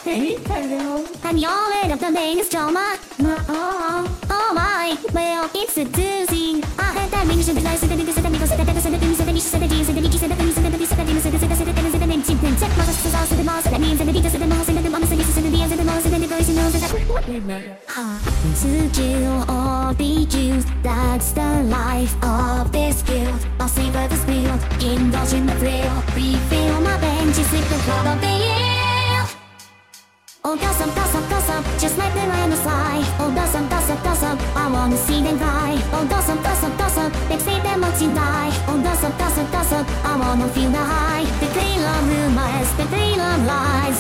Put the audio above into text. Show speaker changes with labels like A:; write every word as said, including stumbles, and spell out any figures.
A: And you're made of the biggest drama. Oh, oh my, well, it's seducing. I had that ring, should be nice, and then said that because that said the things, and then she said the G's, and then he said the things, and then he said the things, and then said the things, and then she didn't check my sisters out, and the mouse, and that means, and the details, and the mouse, and then the mama, and the and the and the mouse, and then the girls, and knows that. To kill or be used, that's the life of this guild. I'll savor the spill, indulge in the thrill, refill my bench, sleep the club of the year. Oh gossip, gossip, gossip, just like the rhinos fly. Oh gossip, gossip, gossip, I wanna see them fly. Oh gossip, gossip, gossip, they say them much and die. Oh gossip, gossip, gossip, I wanna feel the high. The clean love rumors, the clean love lies.